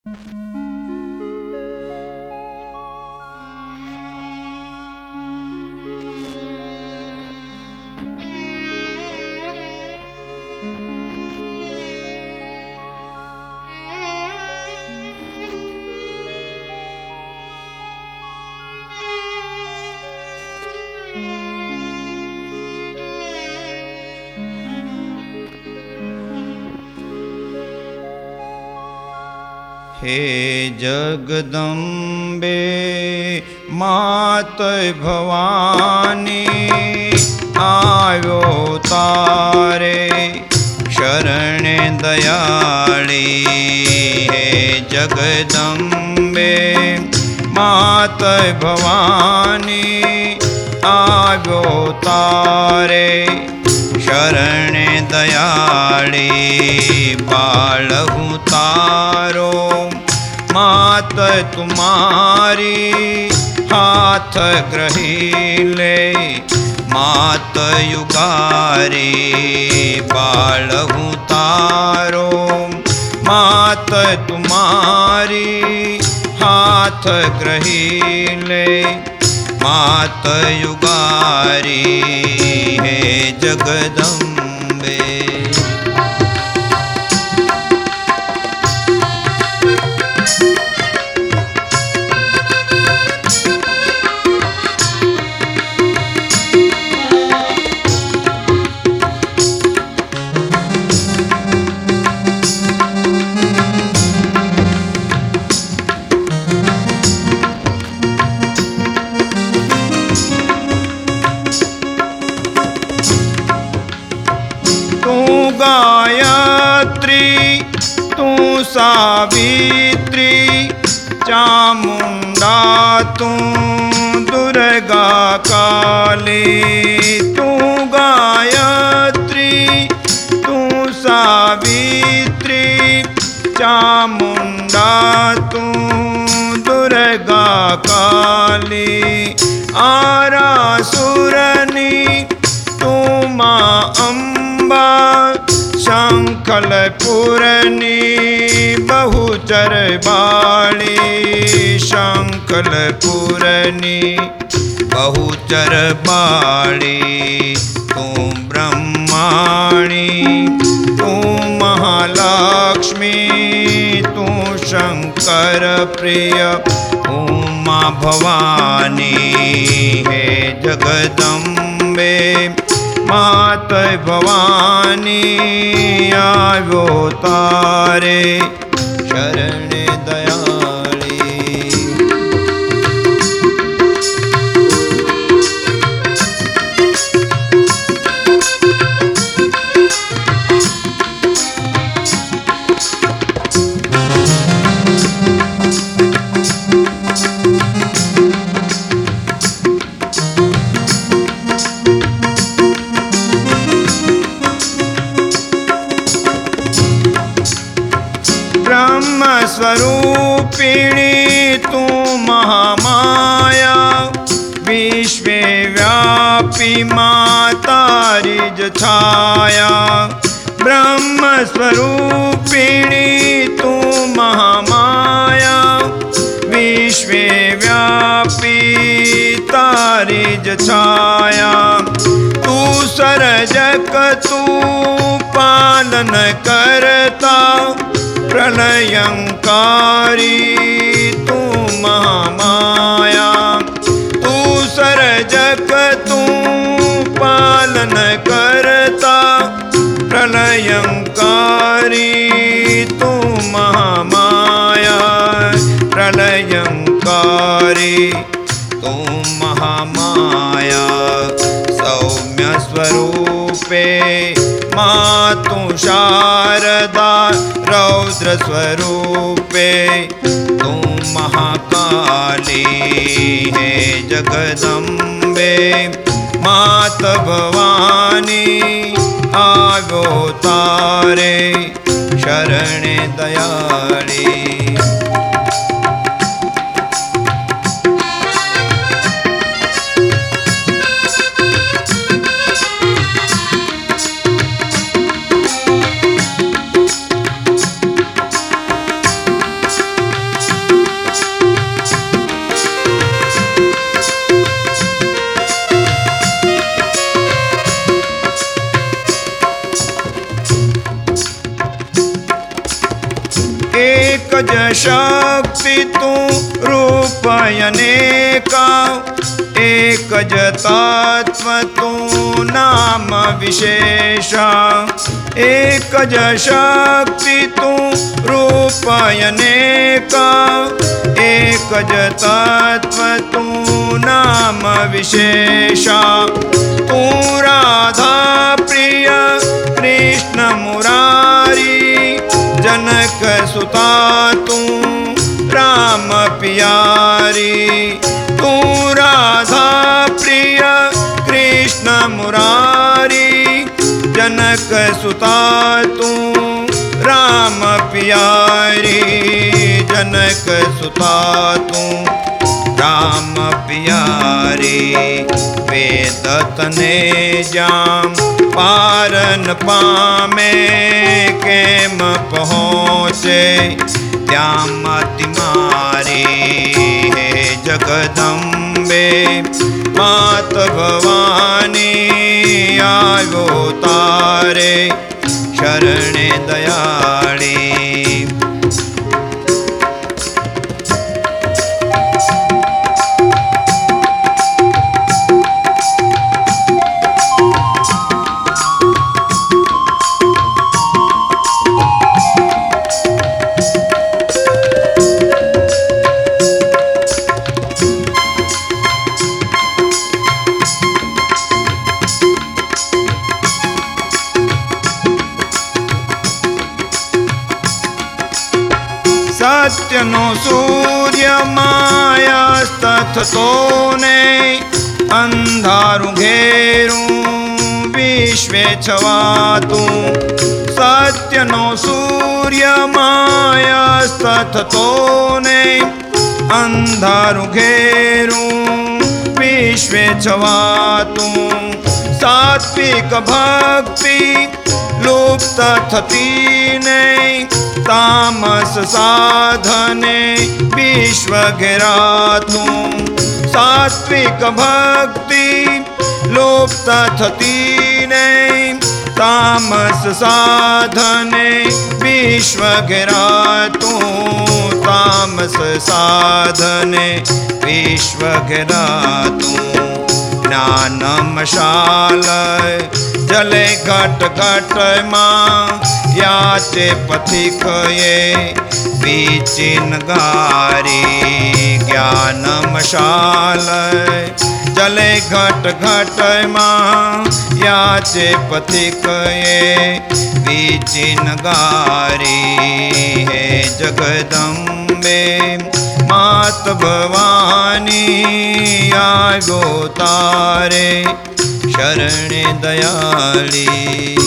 हे जगदम्बे मात भवानी आयो तारे शरण दयाली। हे जगदम्बे मात भवानी आयो तारे शरण दयाली। बालहु तारो मात तुम्हारी हाथ ग्रहीले मात युगारी। बालहु तारो मात तुम्हारी हाथ ग्रहीले मात युगारी। हे जगदम्बे सावित्री चामुंडा तू दुर्गा काली। तू गायत्री तू सावित्री चामुंडा तू दुर्गा काली। आरासुरनी तू माँ अम्बा शंखलपुरनी बहुचर बाली। शंखलपुरनी बहुचर बाली। तू ब्रह्माणी तू महालक्ष्मी तू शंकर प्रिय उमा भवानी। हे जगदम्बे मात भवानी आयो तारे शरण दयाली। स्वरूपिणी तू महामाया विश्वे व्यापी मातारी छाया। ब्रह्म स्वरूपिणी तू महामाया विश्वे व्यापी तारी छाया। तू सरजक तू पालन करता प्रलयंकारी तू महामाया। तू सरजक तू पालन करता प्रलयंकारी तू महामाया। प्रलयंकारी तू महामाया। सौम्य स्वरूपे मातु शारदा रौद्र स्वरूपे तू महाकाली। हे जगदम्बे मात भवानी आवो तारे शरण दयाली। ज शक्ति तू रूप अनेका, एक ज तत्व तू नाम विशेषा। एक ज शक्ति तू रूप अनेका, एक ज तत्व तू नाम विशेषा। तू राधा प्रिय कृष्ण मुरारी, जनक सुता तू राम प्यारी। तू राधा प्रिय कृष्ण मुरारी, जनक सुता तू राम प्यारी। जनक सुता तू राम प्यारी। वेद तने जाम पारन पामे, केम पहुँचे त्याम तिमारी। हे जगदम्बे मात भवानी, आयो तारे शरणे दयाली। सत्यनो सूर्य माया तथतो ने, अंधारू घेरू विश्वे छवातू। सत्यनो सूर्य माया तथतो ने, अंधारू घेरू विश्वे छवातू। सात्विक भक्ति लुप्त थती नहीं, तामस साधने विश्व घेरातू। सात्विक भक्ति लुप्त थती नहीं, तामस साधने विश्व घेरातू। तामस साधने विश्व घेरातू। ज्ञान मशाल जले घट घट माँ, याचे पथिक ये बीचिन गारी। ज्ञान मशाल जले घट घट माँ, याचे पथिक ये बीचिन गारी। हे जगदम्बे मात भवानी, आयो तारे शरणे दयाली।